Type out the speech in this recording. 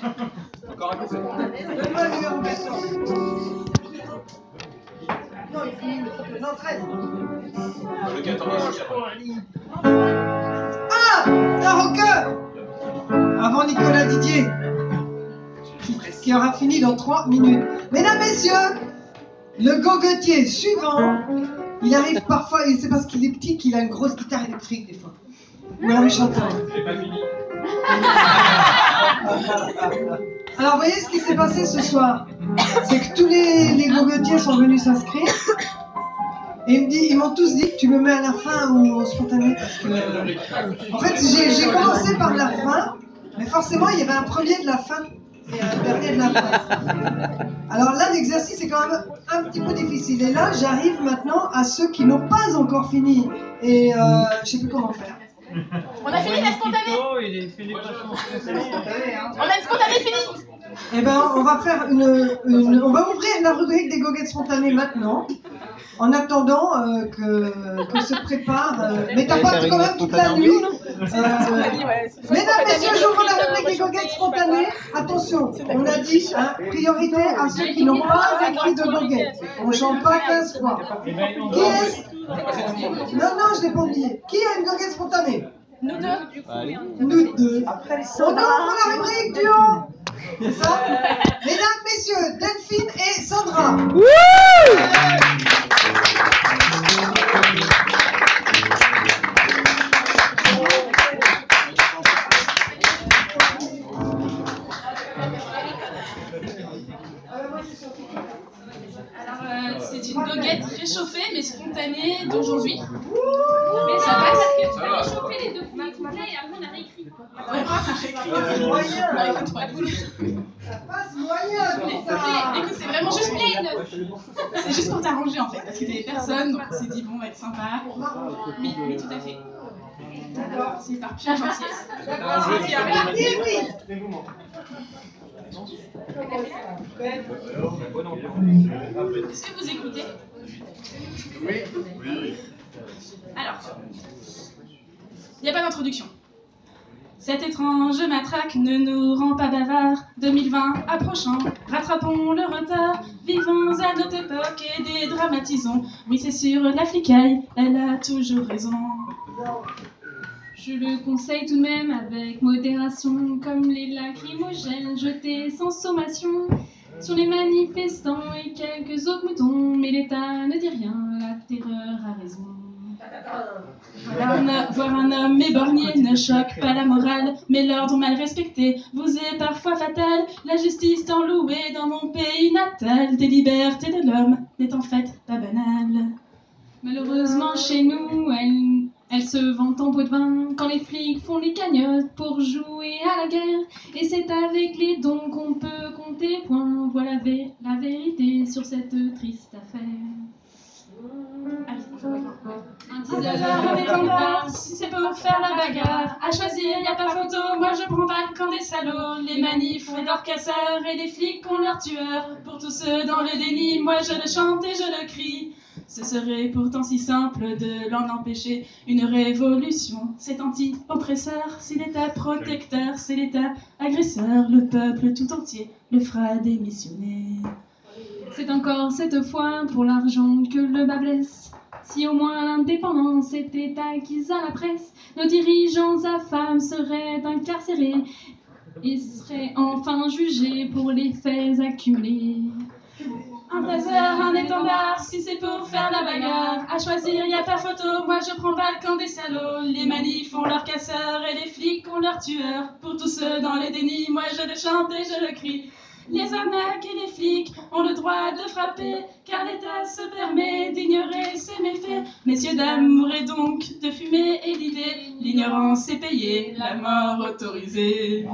Encore un peu. Donne-moi le numéro 14. Non, il finit le photo. Non, 13. Le 14. Ah, un rocker avant Nicolas Didier, qui aura fini dans 3 minutes. Mesdames, messieurs, le gogotier suivant, il arrive parfois, et c'est parce qu'il est petit qu'il a une grosse guitare électrique des fois. Ou alors il chante fort. J'ai pas fini. Alors, vous voyez ce qui s'est passé ce soir? C'est que tous les gogotiers sont venus s'inscrire. Et ils m'ont tous dit que tu me mets à la fin ou au spontané parce que... En fait, j'ai commencé par la fin, mais forcément, il y avait un premier de la fin et un dernier de la fin. Alors là, l'exercice est quand même un petit peu difficile. Et là, j'arrive maintenant à ceux qui n'ont pas encore fini. Et je sais plus comment faire. On a fini la spontanée. On a une spontanée finie. Eh ben, on va faire on va ouvrir la rubrique des goguettes spontanées maintenant. En attendant que se prépare, mais t'as pas quand même toute la nuit. Mesdames, messieurs, j'ouvre la rubrique des goguettes spontanées. Attention, on a dit priorité à ceux qui n'ont pas écrit de goguettes. On ne chante pas 15 fois. Qui est... Non, je l'ai pas oublié. Qui a une goguette spontanée? Nous deux. Nous deux. On ouvre la rubrique du haut. C'est ça? Mesdames, messieurs, Delphine et Sandra. C'est une goguette réchauffée mais spontanée d'aujourd'hui. Mais ça passe parce que tu as réchauffé les deux premiers couplets et après on a réécrit. Ça passe moyen, Écoute, c'est vraiment juste c'est juste pour t'arranger en fait, parce qu'il y avait personne, donc on s'est dit bon, on va être sympa. Mais tout à fait. D'accord, c'est par pure gentillesse. Est-ce que vous écoutez? Oui. Alors, il n'y a pas d'introduction. Cette étrange matraque ne nous rend pas bavards. 2020 approchant, rattrapons le retard. Vivons à notre époque et dédramatisons. Oui, c'est sûr, la flicaille, elle a toujours raison. Je le conseille tout de même avec modération, comme les lacrymogènes jetés sans sommation sur les manifestants et quelques autres moutons. Mais l'État ne dit rien, la terreur a raison. Voir un homme éborgné ne choque pas la morale, mais l'ordre mal respecté vous est parfois fatal. La justice tant louée dans mon pays natal, des libertés de l'homme n'est en fait pas banale. Malheureusement chez nous, elle se vante en pot de vin quand les flics font les cagnottes pour jouer à la guerre. Et c'est avec les dons qu'on peut compter point. Voilà la vérité sur cette triste affaire. Un teaser, un étendard, si c'est pour faire la bagarre. À choisir, y a pas photo, moi je prends pas le camp des salauds. Les manifs et leurs casseurs et les flics ont leurs tueurs. Pour tous ceux dans le déni, moi je le chante et je le crie. Ce serait pourtant si simple de l'en empêcher. Une révolution, c'est anti-oppresseur. C'est l'État protecteur, c'est l'État agresseur. Le peuple tout entier le fera démissionner. C'est encore cette fois pour l'argent que le bas blesse. Si au moins l'indépendance était acquise à la presse, nos dirigeants affamés seraient incarcérés et seraient enfin jugés pour les faits accumulés. Un taser, un étendard, si c'est pour faire la bagarre. À choisir, y a pas photo, moi je prends pas le camp des salauds. Les manifs ont leurs casseurs et les flics ont leurs tueurs. Pour tous ceux dans les dénis, moi je le chante et je le crie. Les arnaques et les flics ont le droit de frapper, car l'État se permet d'ignorer ses méfaits. Messieurs, dames, mourrez donc de fumée et d'idées. L'ignorance est payée, la mort autorisée.